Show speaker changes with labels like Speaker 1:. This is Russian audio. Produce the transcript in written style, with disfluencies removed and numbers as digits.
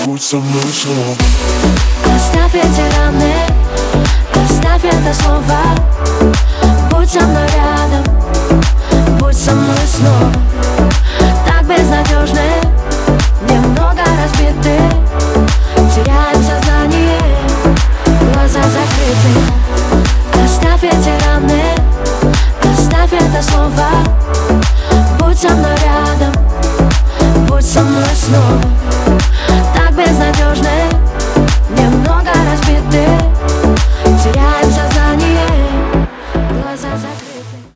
Speaker 1: будь со мной снова.
Speaker 2: Оставь эти раны, оставь это слово. Будь со мной рядом, будь со мной снова. Так безнадежны, немного разбиты, теряем сознание, глаза закрыты. Оставь эти раны, оставь это слово. Будь со мной рядом, будь со мной снова.